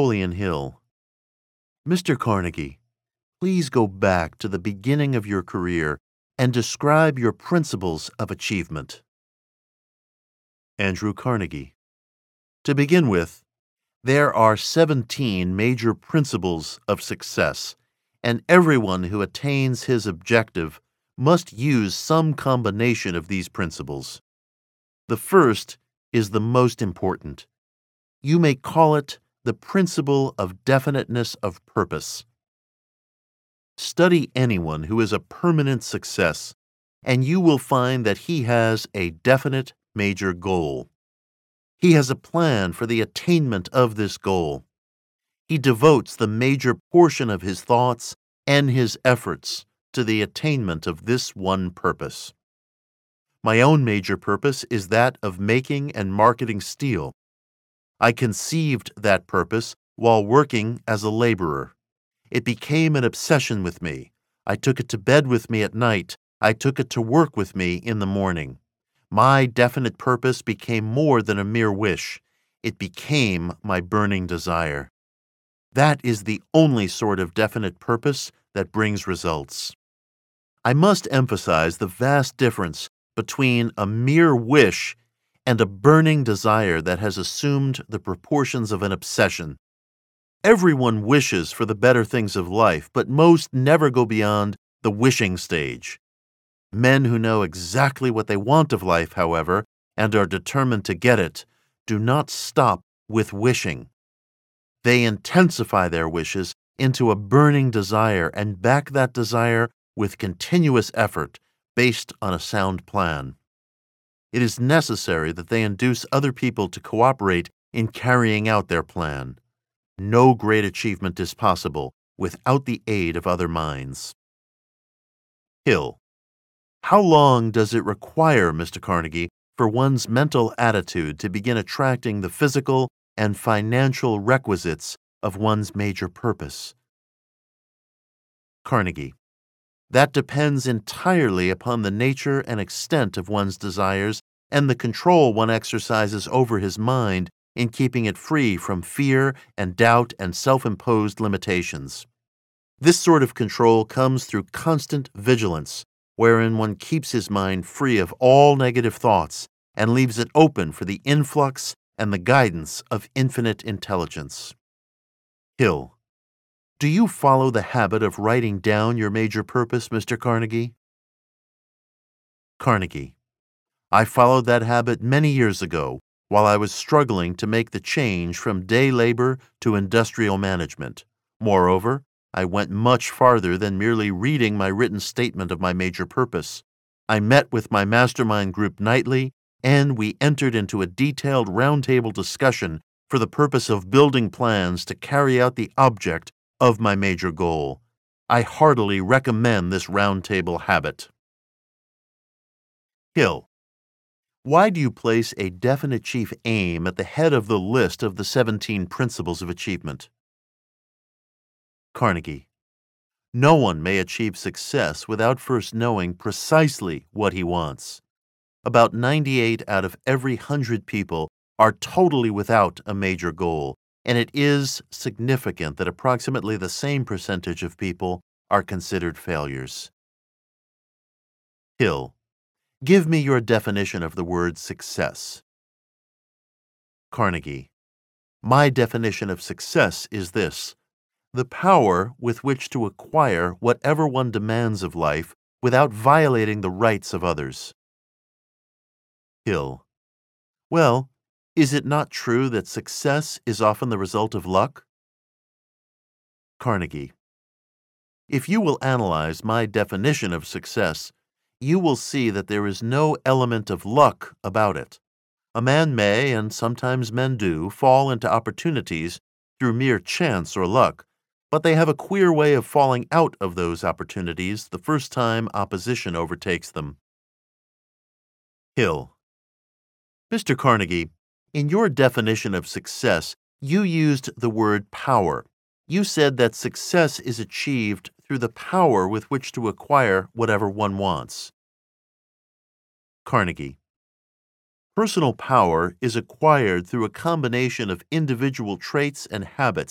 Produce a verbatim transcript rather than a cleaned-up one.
Napoleon Hill. Mister Carnegie, please go back to the beginning of your career and describe your principles of achievement. Andrew Carnegie. To begin with, there are seventeen major principles of success, and everyone who attains his objective must use some combination of these principles. The first is the most important. You may call it the principle of definiteness of purpose. Study anyone who is a permanent success, and you will find that he has a definite major goal. He has a plan for the attainment of this goal. He devotes the major portion of his thoughts and his efforts to the attainment of this one purpose. My own major purpose is that of making and marketing steel. I conceived that purpose while working as a laborer. It became an obsession with me. I took it to bed with me at night. I took it to work with me in the morning. My definite purpose became more than a mere wish. It became my burning desire. That is the only sort of definite purpose that brings results. I must emphasize the vast difference between a mere wish and a burning desire that has assumed the proportions of an obsession. Everyone wishes for the better things of life, but most never go beyond the wishing stage. Men who know exactly what they want of life, however, and are determined to get it, do not stop with wishing. They intensify their wishes into a burning desire and back that desire with continuous effort based on a sound plan. It is necessary that they induce other people to cooperate in carrying out their plan. No great achievement is possible without the aid of other minds. Hill. How long does it require, Mister Carnegie, for one's mental attitude to begin attracting the physical and financial requisites of one's major purpose? Carnegie. That depends entirely upon the nature and extent of one's desires and the control one exercises over his mind in keeping it free from fear and doubt and self-imposed limitations. This sort of control comes through constant vigilance, wherein one keeps his mind free of all negative thoughts and leaves it open for the influx and the guidance of infinite intelligence. Hill. Do you follow the habit of writing down your major purpose, Mister Carnegie? Carnegie. I followed that habit many years ago while I was struggling to make the change from day labor to industrial management. Moreover, I went much farther than merely reading my written statement of my major purpose. I met with my mastermind group nightly, and we entered into a detailed roundtable discussion for the purpose of building plans to carry out the object of my major goal. I heartily recommend this roundtable habit. Hill. Why do you place a definite chief aim at the head of the list of the seventeen principles of achievement? Carnegie. No one may achieve success without first knowing precisely what he wants. About ninety-eight out of every hundred people are totally without a major goal, and it is significant that approximately the same percentage of people are considered failures. Hill. Give me your definition of the word success. Carnegie. My definition of success is this: the power with which to acquire whatever one demands of life without violating the rights of others. Hill. Well, is it not true that success is often the result of luck? Carnegie. If you will analyze my definition of success, you will see that there is no element of luck about it. A man may, and sometimes men do, fall into opportunities through mere chance or luck, but they have a queer way of falling out of those opportunities the first time opposition overtakes them. Hill. Mister Carnegie, in your definition of success, you used the word power. You said that success is achieved through the power with which to acquire whatever one wants. Carnegie. Personal power is acquired through a combination of individual traits and habits